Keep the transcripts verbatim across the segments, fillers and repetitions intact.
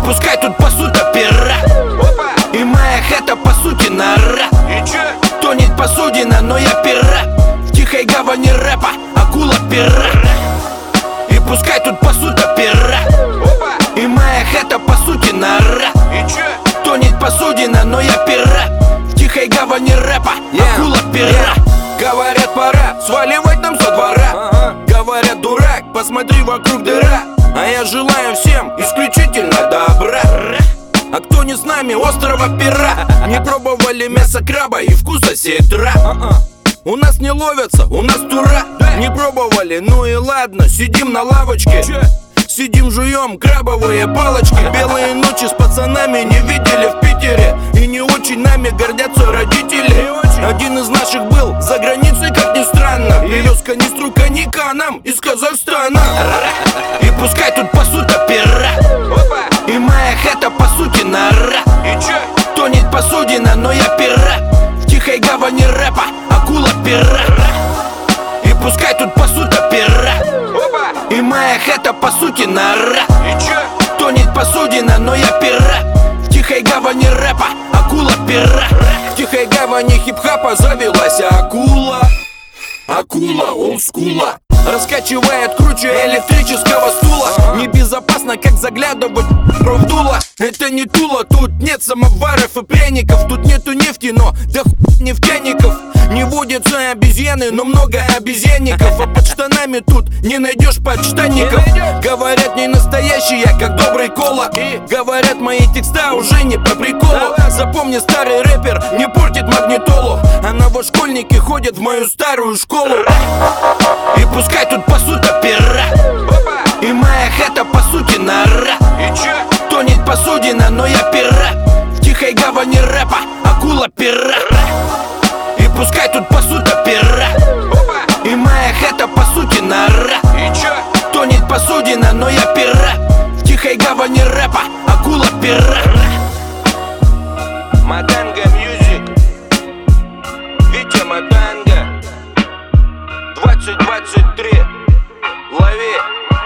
пускай тут пасут опера. И моя хата по сути нора. Тонет посудина, но я пера. В тихой гавани рэпа акула пера. И пускай тут пасут опера. И моя хата по сути нора. Тонет посудина, но я пера. В тихой гавани рэпа акула пера. Говорят, пора сваливать нам со двора. ага. Говорят, дурак, посмотри, вокруг дыра. А я желаю всем исключительно добра. А кто не с нами, острова пера. Не пробовали мясо краба и вкуса сетра. У нас не ловятся, у нас тура. Не пробовали, ну и ладно, сидим на лавочке. Сидим, жуем крабовые палочки. Белые ночи с пацанами не видели в Питере. И не очень нами гордятся родители. Один из наших был за границей, как ни странно. Привез канистру коньяка нам из Казахстана. И пускай тут пасут опера. И моя хата по сути нора. Тонет посудина, но я пера. В тихой гавани рэпа акула пера. И пускай тут пасут опера. И моя хата по сути нора. Тонет посудина, но я пера. В тихой гавани рэпа акула пера. В тихой гавани хип-хапа завелась акула. Акула олдскула. Раскачивает круче электрического стула. Небезопасно, как заглядывать в дуло. Это не Тула, тут нет самоваров и пряников. Тут нету нефти, но да хуй нефтяников. Не водятся обезьяны, но много обезьянников. А под штанами тут не найдешь подштанников. Говорят, не настоящие, как добрый кола. Говорят, мои текста уже не по приколу. Запомни, старый рэпер не портит магнитолу. А новошкольники ходят в мою старую школу. И пускай тут пасут опера. И моя хата по сути нора. Тонет посудина, но я пера. В тихой гавани рэпа акула пера. И пускай тут пасут опера. И моя хата по сути нора. Тонет посудина, но я пера. В тихой гавани рэпа акула пера. Матанга Мьюзик, Витя Матанга, двадцать двадцать три, лови.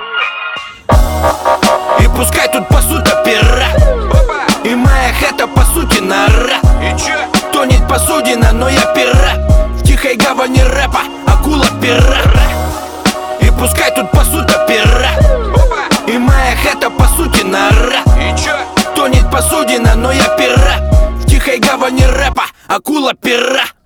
И пускай тут пасут опера. И моя хата по сути нора. Тонет посудина, но я пера. В тихой гавани рэпа акула пера. И пускай тут пасут опера. И моя хата по сути нора. Тонет посудина, но я пера. В тихой гавани рэпа акула пера.